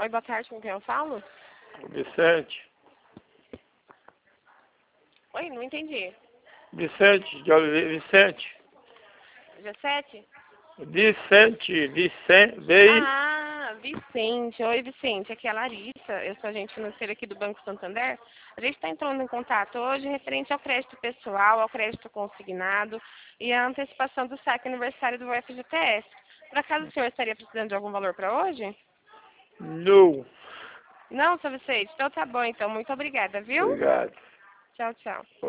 Oi, boa tarde, com quem eu falo? Vicente. Oi, não entendi. Vicente, de Oliveira. Vicente. 17? Vicente. Ah, Vicente. Oi, Vicente. Aqui é a Larissa. Eu sou agente financeira aqui do Banco Santander. A gente está entrando em contato hoje referente ao crédito pessoal, ao crédito consignado e à antecipação do saque aniversário do FGTS. Por acaso o senhor estaria precisando de algum valor para hoje? Não. Não, seu Vicente? Então tá bom, então. Muito obrigada, viu? Obrigado. Tchau, tchau.